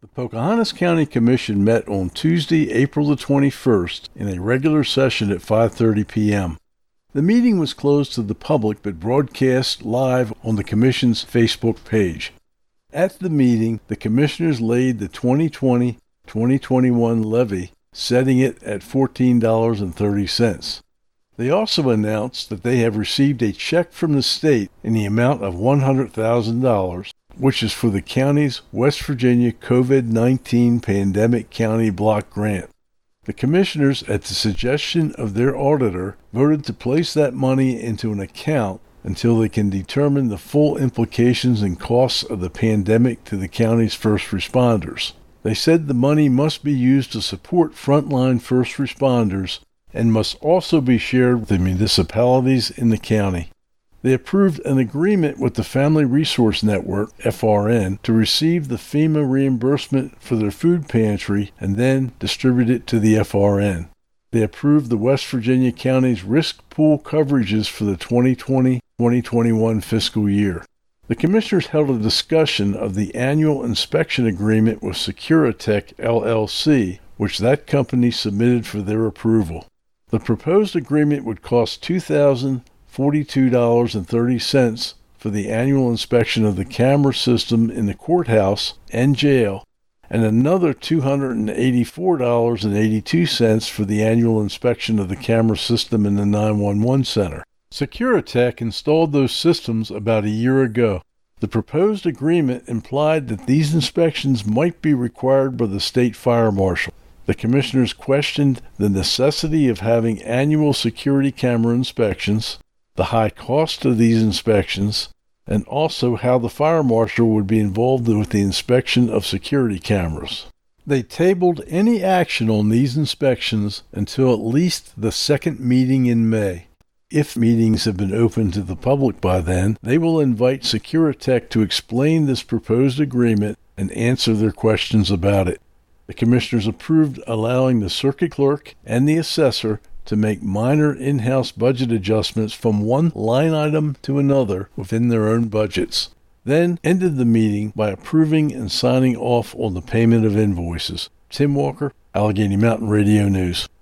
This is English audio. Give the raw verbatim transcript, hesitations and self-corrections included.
The Pocahontas County Commission met on Tuesday, April the twenty-first, in a regular session at five thirty p.m. The meeting was closed to the public but broadcast live on the Commission's Facebook page. At the meeting, the Commissioners laid the twenty twenty twenty twenty-one levy, setting it at fourteen dollars and thirty cents. They also announced that they have received a check from the state in the amount of one hundred thousand dollars, which is for the county's West Virginia COVID nineteen Pandemic County Block Grant. The Commissioners, at the suggestion of their auditor, voted to place that money into an account until they can determine the full implications and costs of the pandemic to the county's first responders. They said the money must be used to support frontline first responders and must also be shared with the municipalities in the county. They approved an agreement with the Family Resource Network, F R N, to receive the FEMA reimbursement for their food pantry and then distribute it to the F R N. They approved the West Virginia County's risk pool coverages for the twenty twenty twenty twenty-one fiscal year. The Commissioners held a discussion of the annual inspection agreement with Securitech, L L C, which that company submitted for their approval. The proposed agreement would cost two thousand forty-two dollars and thirty cents for the annual inspection of the camera system in the courthouse and jail, and another two hundred eighty-four dollars and eighty-two cents for the annual inspection of the camera system in the nine one one center. Securitech installed those systems about a year ago. The proposed agreement implied that these inspections might be required by the state fire marshal. The Commissioners questioned the necessity of having annual security camera inspections, the high cost of these inspections, and also how the fire marshal would be involved with the inspection of security cameras. They tabled any action on these inspections until at least the second meeting in May. If meetings have been open to the public by then, they will invite Securitech to explain this proposed agreement and answer their questions about it. The Commissioners approved allowing the circuit clerk and the assessor to make minor in-house budget adjustments from one line item to another within their own budgets, then ended the meeting by approving and signing off on the payment of invoices. Tim Walker, Allegheny Mountain Radio News.